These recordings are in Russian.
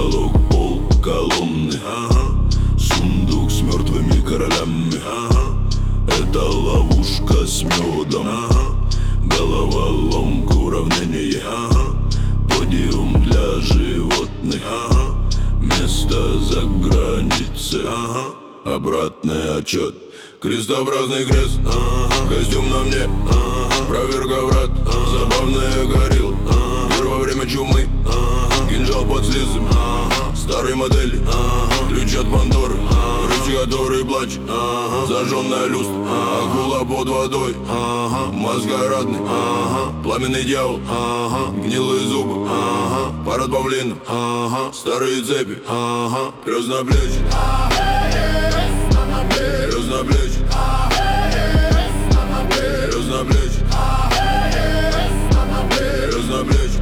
Потолок, пол, колонны, сундук с мертвыми королями. Это ловушка с медом, головоломка, уравнение, подиум для животных, место за границей, обратный отчет, крестообразный крест, костюм на мне, проверка врат, забавная горилла, мир во время чумы, кинжал под слизом, старые модели, ключ от Пандоры, рыцарь, который плачет, зажженная люстра, акула под водой, маскарадный, пламенный дьявол, гнилые зубы, парад павлинов, старые цепи, крестноплечий, крестноплечий, крестноплечий, крестноплечий,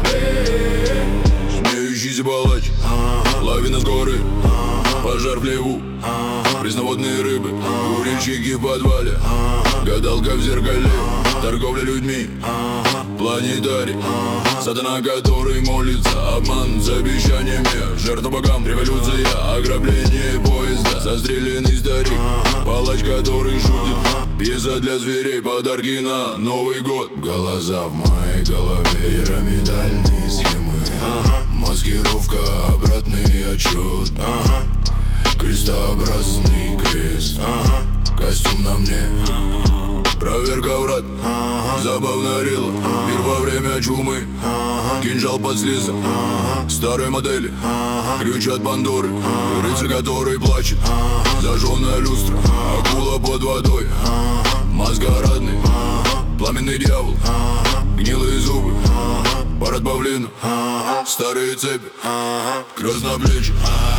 смеющийся палач, лавина с горы, пожар в хлеву, пресноводные рыбы, курильщики в подвале, гадалка в зеркале, торговля людьми, планетарий, сатана, который молится, обман с обещаниями, жертва богам, революция, ограбление поезда, застреленный старик, палач, который шутит, пьеса для зверей, подарки на Новый год, глаза в моей голове, пирамидальные схемы, маскировка, обратный отчет, крестообразный крест, костюм на мне, проверка врат, забавная рила, мир во время чумы, кинжал под слизом, старые модели, ключ от Пандоры, рыцарь, который плачет, зажженная люстра, акула под водой, маскарадный, пламенный дьявол, гнилые зубы, парад павлинов, старые цепи, крестноплечий,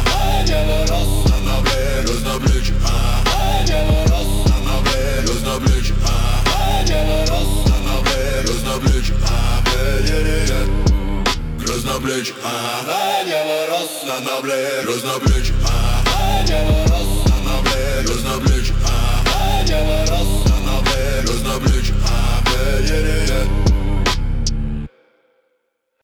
крестноплечий, крестноплечий, крестноплечий, крестноплечий, крестноплечий, крестноплечий, крестноплечий.